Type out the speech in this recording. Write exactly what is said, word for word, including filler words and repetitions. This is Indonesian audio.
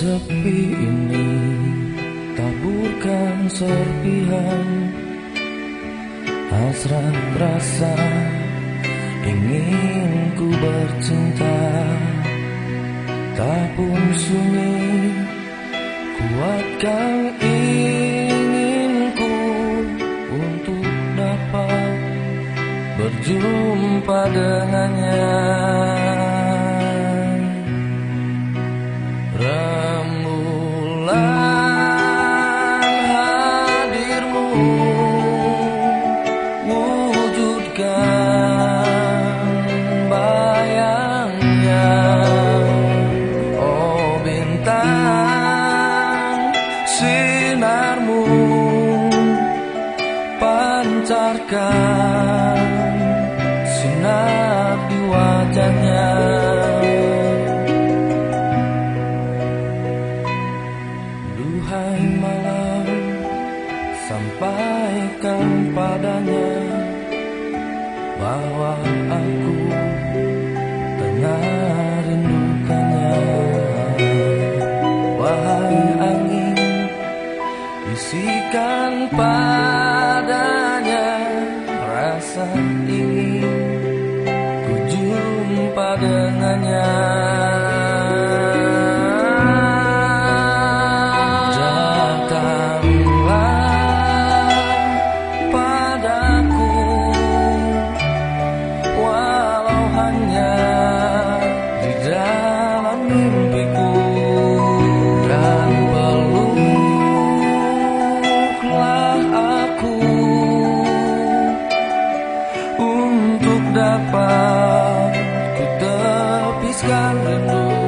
sepi ini taburkan serpihan hasrat rasa ingin ku bercinta, tak pun sunyi kuatkan inginku untuk dapat berjumpa dengannya. Rembulan hadirmu wujudkan bayangnya, oh bintang sinarmu pancarkan sinar di wajahnya. Duhai malam, sampaikan padanya bahwa aku tengah rindukannya. Wahai angin, bisikan padanya rasa ingin ku jumpa dengannya. Dapat ku tepiskan rindu.